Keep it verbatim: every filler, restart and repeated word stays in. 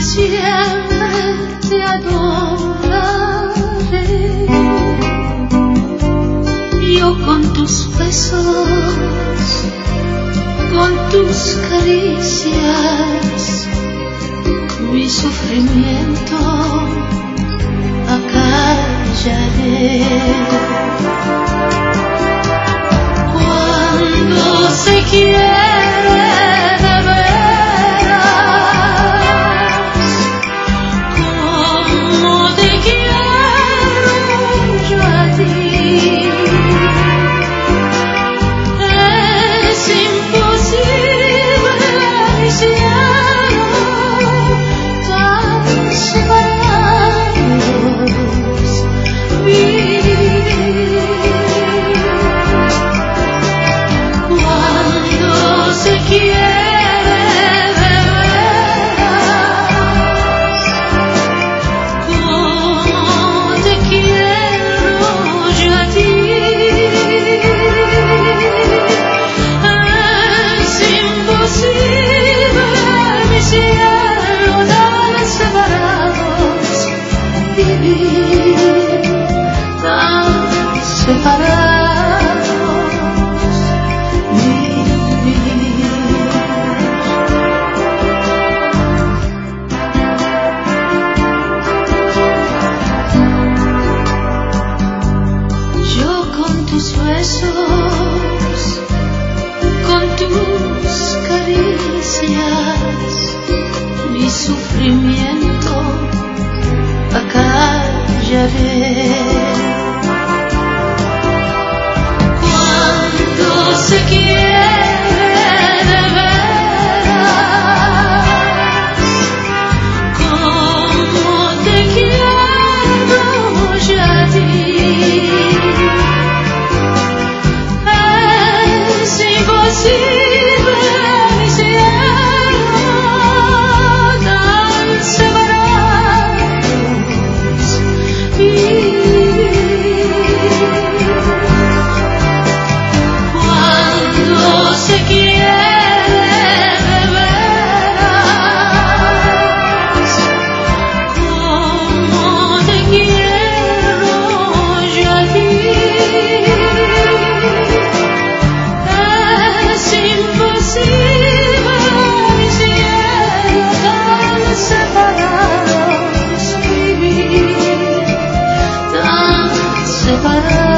siempre te adoraré. Yo con tus besos, con tus caricias, mi sufrimiento acallaré. Cuando se quiere de veras, como te quiero yo a ti, es imposible, mi cielo, tan separados vivir. Cuando se quiere de veras, como te quiero yo a ti, es imposible, mi cielo, tan separados vivir, tan separados vivir. Yo con tus besos, con tus caricias, mi sufrimiento acallaré. Cuando se quiere de veras, como te quiero yo a ti, es imposible, mi cielo, tan separados vivir. Cuando se quiere de veras, como te quiero yo a ti, es imposible, mi cielo, tan separados vivir, tan separados.